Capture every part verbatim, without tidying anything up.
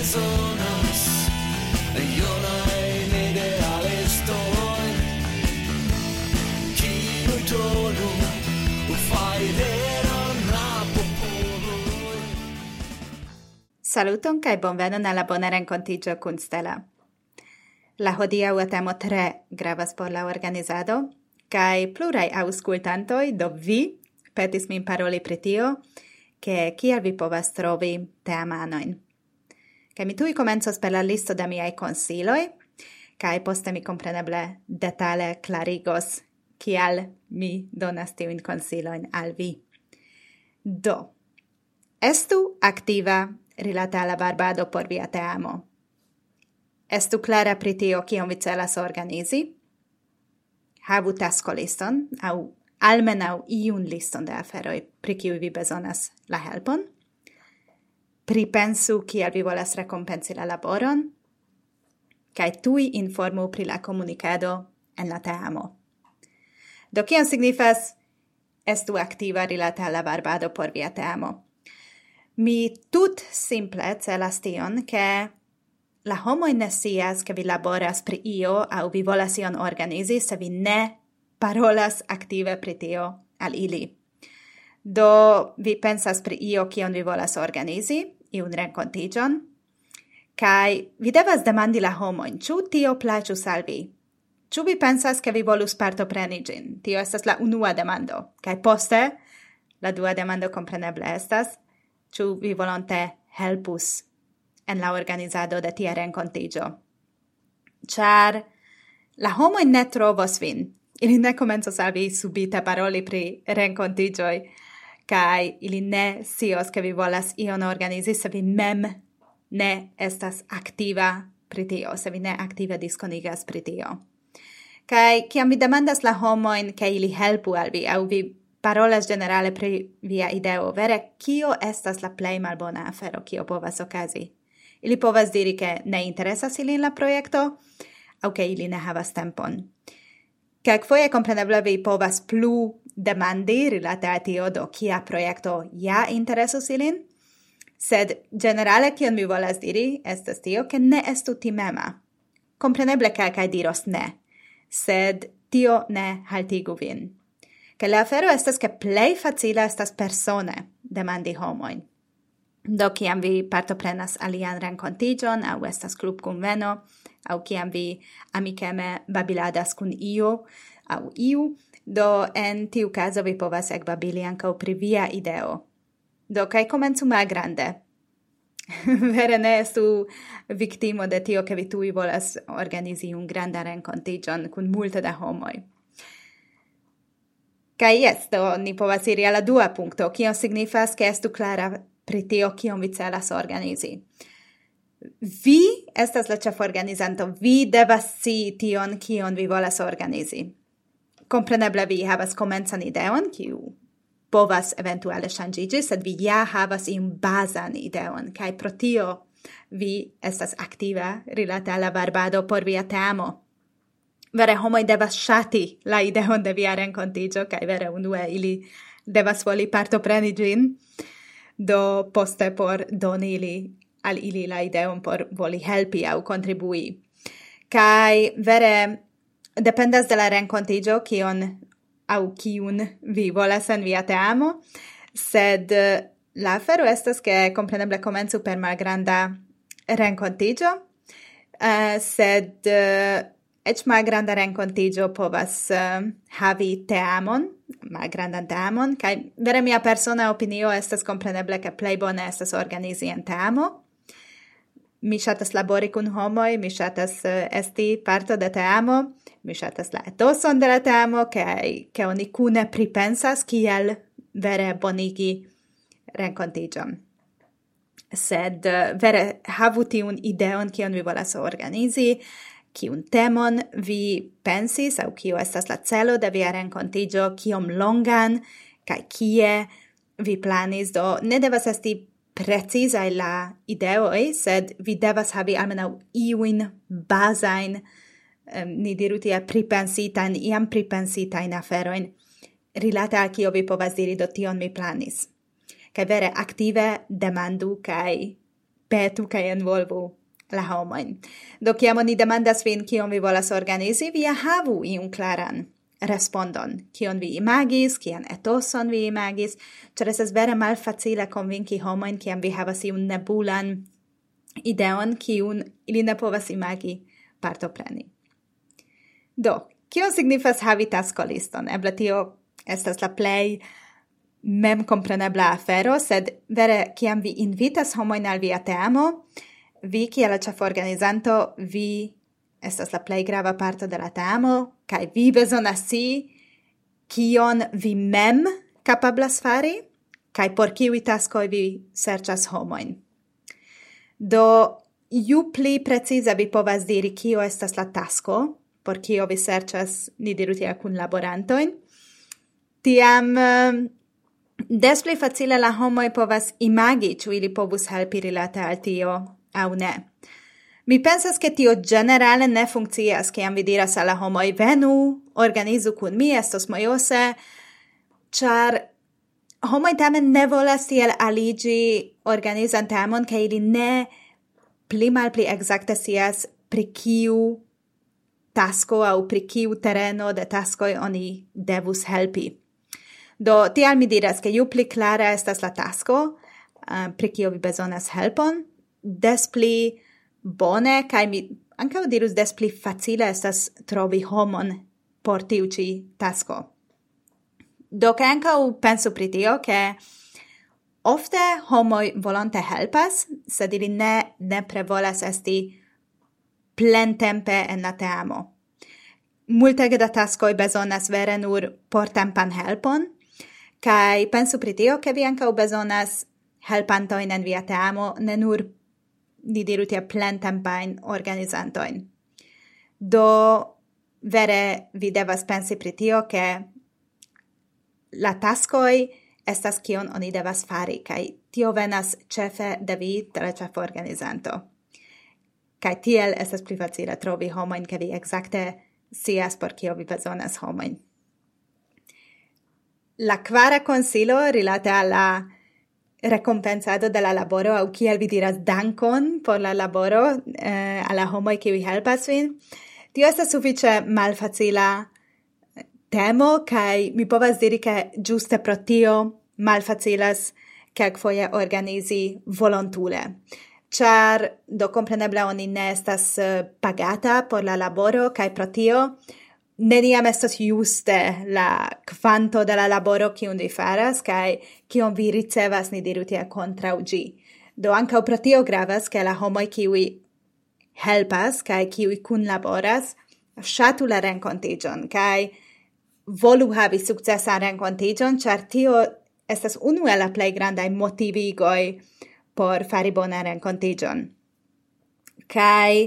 bezonas, io nain idealistoi, kiu tonu, ufaireron la popoloi. Saluton kaj bonvenon al la bona renkontiĝo kun Stella. La hodiaŭa temo tre gravas por la organizado, kaj pluraj aŭskultantoj, do vi, petis min paroli pri tio, ke kiel vi povas trovi teamanojn. Kaj mi tuj komencos per la listo de miaj konsiloj, kaj poste mi kompreneble detale klarigos kial mi donas tiujn konsilojn al vi. Do, estu aktiva rilate alla barbado por via teamo. Estu clara pri tio kion vi celas organizi. Havu taskoliston, au almenau iun liston de aferoj, pri kiuj vi bezonas la helpon. Pripensu kiel vi volas rekompensi la laboron, kaj tuj informu pri la komunikado en la teamo. Do kion signifas estu aktiva rilate alla barbado por via teamo? Mi tut simple celas tion, ke la homoj ne scias ke vi laboras pri io aŭ vi volas ion organizi se vi ne parolas aktive pri tio al ili. Do vi pensas pri io kion vi volas organizi, iun renkontiĝon, kaj vi devas demandi la homojn, ĉu tio plaĉus al vi? Ĉu vi pensas ke vi volus partopreni ĝin? Tio estas la unua demando. Kaj poste, la dua demando kompreneble estas, ĉu vi volonte helpus en la organizado de tia renkontiĝo. Ĉar la homoj ne trovos vin. Ili ne komencos al vi subite paroli pri renkontiĝoj, kaj ili ne scios ke vi volas ion organizi se vi mem ne estas aktiva pri tio, se vi ne aktive diskonigas pri tio. Kaj kiam vi demandas la homojn ke ili helpu al vi, aŭ vi parolas generale pri via ideo, vere kio estas la plej malbona afero kio povas okazi? Ili povas diri ke ne interesas ilin la projekto, aŭ ke ili ne havas tempon. Kelkfoje kompreneble vi povas plu demandi rilate al tio, do kia projekto ja interesus ilin, sed generale kion mi volas diri estas tio, ke ne estu timema. Kompreneble kelkaj diros ne, sed tio ne haltigu vin. Ke la afero estas ke plej facila estas persone demandi homojn. Do kiam vi partoprenas alian renkontiĝon aŭ estas klubkunveno, aŭ kiam vi amikeme babiladas kun iu aŭ iu, do en tiu kazo vi povas ekbabili ankaŭ pri via ideo. Do kaj komencu malgrande. Vere ne estu viktimo de tio, ke vi tuj volas organizi un granda renkontiĝon kun multe da homoj. Kaj jes, do ni povas iri al la dua punkto, kion signifas ke estu klara pri tio kion vi celas organizi. Vi estas la ĉeforganizanto, vi devas scii tion kion vi volas organizi. Kompreneble vi havas komencan ideon, kiu povas eventuale ŝanĝiĝi, sed vi ja havas iun bazan ideon, kaj pro tio vi estas aktiva rilate al la barbado por via teamo. Vere homoj devas ŝati la ideon de via renkontiĝo, kaj vere unue ili devas voli partopreni ĝin, do poste por doni ili al ili la ideon por voli helpi aŭ kontribui. Kaj vere dependas de la renkontiĝo kion aŭ kiun vi volas en via teamo, sed la afero estas ke kompreneble komencu per malgranda renkontiĝo, uh, sed uh, eĉ malgranda renkontiĝo povas uh, havi teamon, malgrandan teamon, kaj vere mia persona opinio estas kompreneble ke plej bone estas organizi en teamo. Mi ŝatas labori kun homoj, mi ŝatas uh, esti parto de teamo, mi ŝatas la etoson de la teamo, kaj ke oni kune pripensas kiel vere bonigi renkontiĝon. Sed uh, vere havu tiun ideon kion vi volas organizi, kiun temon vi pensis, aŭ kio estas la celo de via renkontiĝo, kiom longan, kaj kie vi planis, do ne devas esti precizaj la ideoj, sed vi devas havi almenaŭ iujn bazajn, um, ni diru tie pripensitajn, iam pripensitajn aferojn, rilate al kio vi povas diri, do tion mi planis. Kaj vere aktive demandu kaj petu kaj envolvu la homojn. Do kiam oni demandas vin kion vi volas organizi, vi havu iun klaran respondon. Kion vi imagis, kian etoson vi imagis, ĉar estas vere malfacile konvinki homojn kiam vi havas iun nebulan ideon kiun ili ne povas imagi partopreni. Do, kion signifas havi taskoliston? Eble tio estas la plej mem comprenebla afero, sed vere kiam vi invitas homojn al via teamo, vi kiel la ĉeforganizanto, vi estas la plej grava parto de la teamo, kaj vi bezonas scii kion vi mem kapablas fari, kaj por kiuj taskoj vi serĉas homojn. Do, ju pli precize vi povas diri kio estas la tasko, por kio vi serĉas, ni diru tiel kunlaborantojn, tiam uh, des pli facile la homoj povas imagi, ĉu ili povus helpi rilate al tio aŭ ne. Mi pensas ke tio generale ne funkcias, kiam vi diras al la homoj venu, organizu kun mi, estos mojose, ĉar homoj tamen ne volas tiel aliĝi organizan temon, ke ili ne pli malpli ekzakte scias pri kiu tasko aŭ pri kiu tereno de taskoj oni devus helpi. Do, tial mi diras, ke ju pli klara estas la tasko, uh, pri kio vi bezonas helpon, des pli bone, kaj mi ankaŭ dirus des pli facile estas trovi homon por tiu ĉi tasko. Do, ke ankaŭ pensu pri tio, ke ofte homoj volonte helpas, sed ili ne nepre volas esti plentempe en la teamo. Multege da taskoj bezonas vere nur portempan helpon, kaj pensu pri tio, ke vi ankaŭ bezonas helpantojn en via teamo, ne nur ni diru tie plentempajn organizantojn. Do vere vi devas pensi pri tio, ke la taskoj estas kion oni devas fari, kaj tio venas ĉefe de vi, de la ĉeforganizanto. Kaj tiel estas pli facile trovi homojn, ke vi ekzakte scias por kio vi bezonas homojn. La kvara konsilo rilate al la recompensado de la laboro, aŭ kiel vi diras dankon por la laboro eh, al la homoj kiuj helpas vin, tio estas sufiĉe malfacila temo, kaj mi povas diri, ke ĝuste pro tio malfacilas kelkfoje organizi volontule. Ĉar do kompreneble oni ne estas uh, pagata por la laboro, kaj pro tio neniam estas juste la kvanto de la laboro kiun vi faras, kaj kion vi ricevas, ni diru tie, kontraŭ ĝi. Do ankaŭ pro tio gravas, ke la homoj kiuj helpas kaj kiuj kunlaboras ŝatu la renkontiĝon kaj volu havi sukcesan renkontiĝon, ĉar tio estas unu el la plej grandaj motivigoj por fari bonan renkontiĝon. Kaj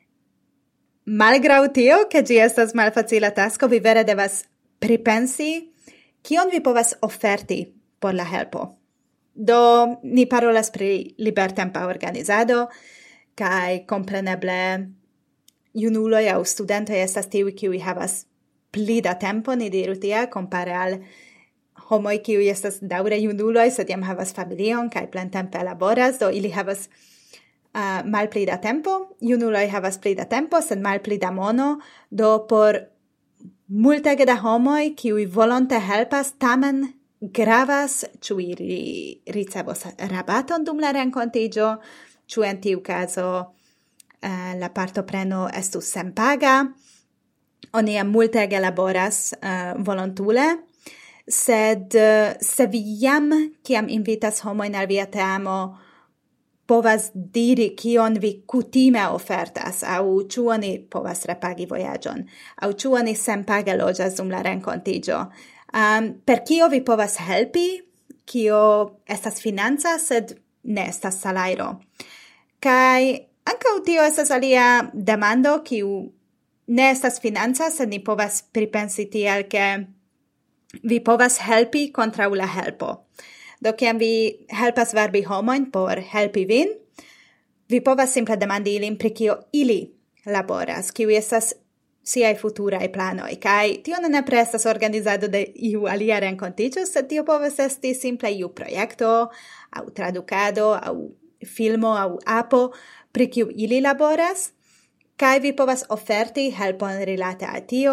malgraŭ tio, ke ĝi estas malfacila tasko, vi vere devas pripensi kion vi povas oferti por la helpo. Do ni parolas pri libertempa organizado, kaj kompreneble junuloj aŭ studentoj estas tiuj kiuj havas pli da tempo, ni diru tie, kompare al homoj kiuj estas daŭre junuloj, sed jam havas familion kaj plentempe laboras, do ili havas uh, malpli da tempo, junuloj havas pli da tempo, sed malpli da mono, do por multege da homoj kiuj volonte helpas, tamen gravas ĉu ili ricevos rabaton dum la renkontiĝo, ĉu en tiu kazo uh, la partopreno estus senpaga, oni jam multege laboras uh, volontule, sed uh, se vi jam, kiam invitas homojn al via teamo, povas diri kion vi kutime ofertas, aŭ ĉu oni povas repagi vojaĝon, aŭ ĉu oni senpage loĝas dum la renkontiĝo. Um, per kio vi povas helpi, kio estas financa, sed ne estas salajro. Kaj ankaŭ tio estas alia demando, kiu ne estas financa, sed ni povas pripensi tiel, ke vi povas helpi kontraŭ la helpo. Do kiam vi helpas verbi homojn por helpi vin, vi povas simple demandi ilin pri kio ili laboras, kiuj estas siaj futuraj planoj. Kaj tio ne nepre estas organizado de iu alia renkontiĝo, sed tio povas esti simple iu projekto, aŭ tradukado, aŭ filmo au apo pri kiu ili laboras, kai vi povas oferti helpon rilate al tio,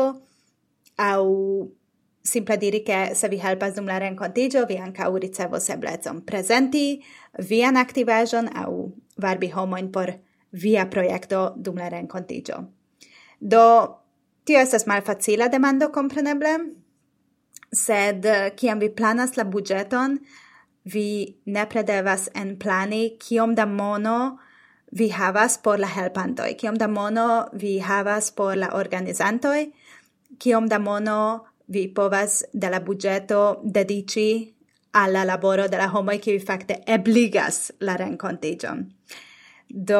au simple diri che se vi helpas dum la renkontigio, vi ancau ricevos eblecon presenti vian aktivaĵon au varbi homojn por via projekto dum la renkontigio. Do, tio estas malfacila demando, kompreneble, sed kiam vi planas la budgeton, vi nepre devas enplani kiom da mono vi havas por la helpantoj, kiom da mono vi havas por la organizantoj, kiom da mono vi povas de la budgeto dedici alla laboro de la homoj kiuj fakte ebligas la renkontiĝon. Do,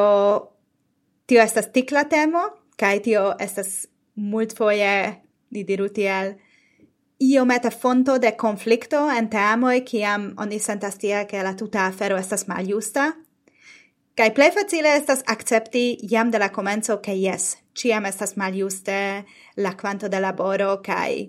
tio estas tikla temo, kaj tio estas multfoje, ni diru tiel, iomete fonto de konflikto en teamoj, kiam oni sentas tie, ke la tuta afero estas maljusta. Kaj plej facile estas akcepti jam de la komenco, ke jes, ĉiam estas maljuste la kvanto de laboro, kaj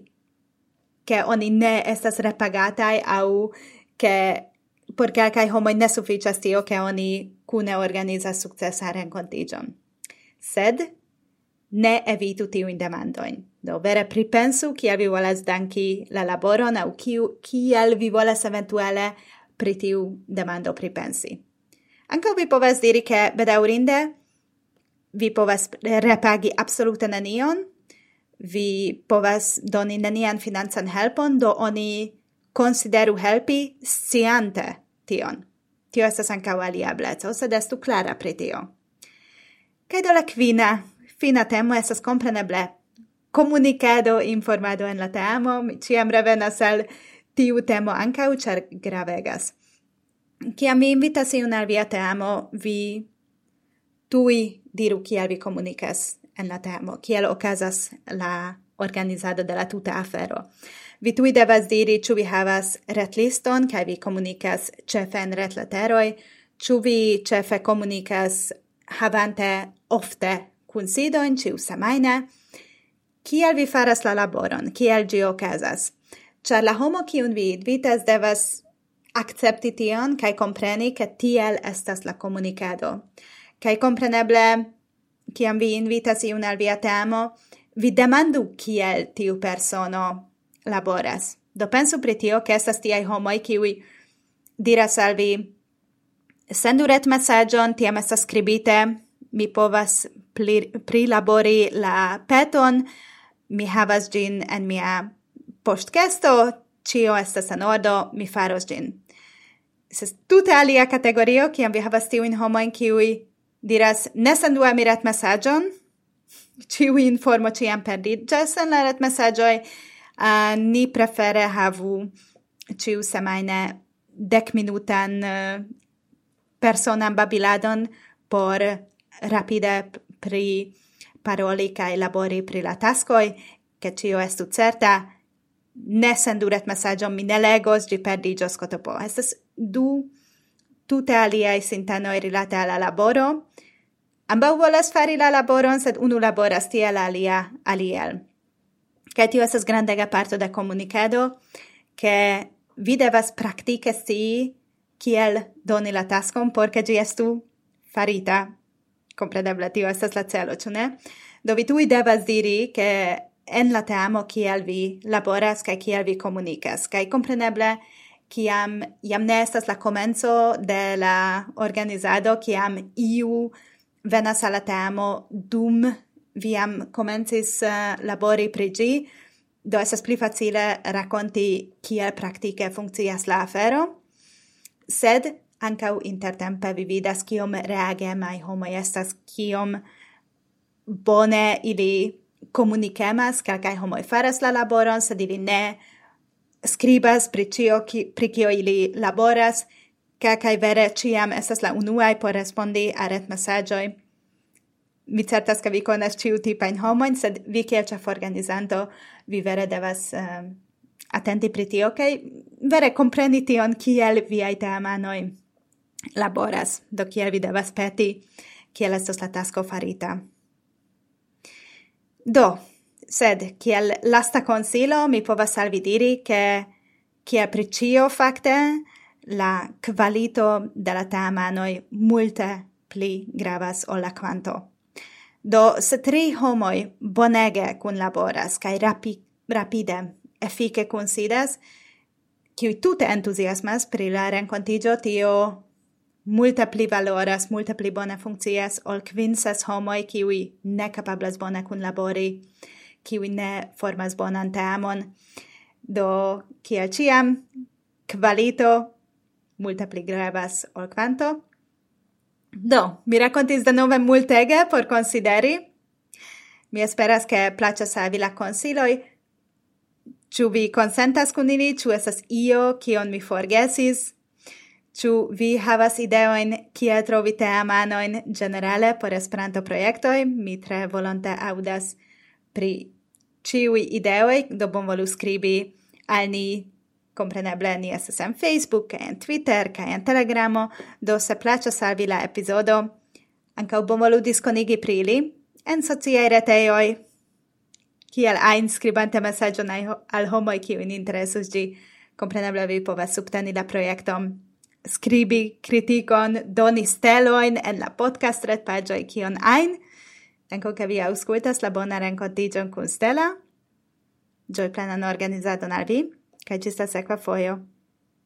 ke oni ne estas repagataj au ke por kelkaj homoj ne sufiĉas tio, ke oni kune organizas sukcesan renkontiĝon. Sed ne evitu tiujn demandojn. Do vere pripensu kiel vi volas danki la laboron au kiel vi volas eventuale pri tiu demando pripensi. Ankaŭ vi povas diri ke bedaŭrinde vi povas repagi absolute nenion, vi povas doni nenian financan helpon, do oni consideru helpi sciante tion. Tio estas ankaŭ alia ebleco, sed estu klara pri tio. Kaj do la kvina, fina temo estas kompreneble komunikado, informado en la teamo. Mi ĉiam revenas al tiu temo ankaŭ, ĉar gravegas. Kiam mi invitas iun al via teamo, vi tuj diru kiel vi komunikas en la teamo, kiel okazas la organizado de la tuta afero. Vi tuj devas diri, ĉu vi havas retliston, kaj vi komunikas ĉefe en retleteroj, ĉu vi ĉefe komunikas havante ofte kunsidojn ĉiusemajne, kiel vi faras la laboron, kiel ĝi okazas. Ĉar la homo kiun vi invitas devas akcepti tion kaj kompreni, ke tiel estas la komunikado. Kaj kompreneble, kiam vi invitas iun al via teamo, vi demandu kiel tiu persono laboras. Do pensu pri tio, ke estas tiaj homoj kiuj diras al vi sendu retmesaĝon, tiam estas skribite, mi povas prilabori la peton, mi havas ĝin en mia poŝtkesto, ĉio estas en ordo, mi faros ĝin. Estas tute alia kategorio, kiam vi havas tiujn homojn kiuj diras, ne sendu al mi retmesaĝon, ĉiu informo ĉiam perdiĝas en la retmesaĝoj, uh, ni prefere havu ĉiusemajne dekminutan uh, personan babiladon por rapide pri paroli kaj labori pri la taskoj, ke ĉio estu certa, ne sendu retmesaĝon, mi ne legos, ĝi perdiĝos kotopo. Estas du tute aliaj sintenoj rilate al la laboro. Ambaŭ volas fari la laboron, sed unu laboras tiel, alia aliel. Kaj tio estas grandega parto de komunikado, ke vi devas praktike scii kiel doni la taskon, por ke ĝi estu farita. Kompreneble tio estas la celo, ĉu ne? Do vi tuj devas diri, ke en la teamo kiel vi laboras kaj kiel vi komunikas. Kaj kompreneble, kiam jam ne estas la komenco de la organizado, kiam iu venas al la teamo dum vi jam komencis uh, labori pri ĝi, do estas pli facile rakonti kiel praktike funkcias la afero, sed ankaŭ intertempe vi vidas kiom reagemaj homoj estas, kiom bone ili komunikemas, kelkaj homoj faras la laboron, sed ili ne skribas pri ĉio pri kio ili laboras, kelkaj vere ĉiam estas la unuaj por respondi al retmesaĝoj. Mi certas, ke vi konas ĉiu tipajn homojn, sed vi kiel ĉeforganizanto vi vere devas uh, atenti pri tio, kaj vere kompreni tion, kiel viaj teamanoj laboras, do kiel vi devas peti, kiel estos la tasko farita. Do, sed kiel lasta konsilo mi povas al vi diri, ke kiel pri ĉio fakte la kvalito de la teamanoj multe pli gravas ol la kvanto. Do, se tri homoj bonege kunlaboras kaj rapi, rapide, efike kunsidas, kiuj tute entuziasmas pri la renkontiĝo, tio multe pli valoras, multe pli bone funkcias ol kvin ses homoj, kiuj ne kapablas bone kunlabori, kiuj ne formas bonan teamon. Do, kiel ĉiam, kvalito multe pli gravas ol kvanto. Do, mi rakontis denove multege por konsideri. Mi esperas ke plaĉas al vi la konsiloj. Ĉu vi konsentas kun ili? Ĉu estas io kion mi forgesis? Ĉu vi havas ideojn kiel trovi teamanojn ĝenerale por Esperanto-projektoj? Mi tre volonte aŭdas pri ĉiuj ideoj, do bonvolu skribi al ni. Compreneble, ni estas en Facebook, kaj en Twitter, kaj en Telegramo, do se plaĉas al vi la epizodo, ankaŭ bonvolu diskonigi pri ili en sociaj retejoj, kiel ajn skribante mesaĝon al homoj, kiujn interesus ĝi. Compreneble, vi povas subteni la projekton, skribi kritikon, doni stelojn en la podcast retpaĝoj, kion ajn. Dankon, ke vi aŭskultas la bonan renkontiĝon kun Stella. Ĝojplenan organizadon al vi. Kaj ĝis la sekva fojo.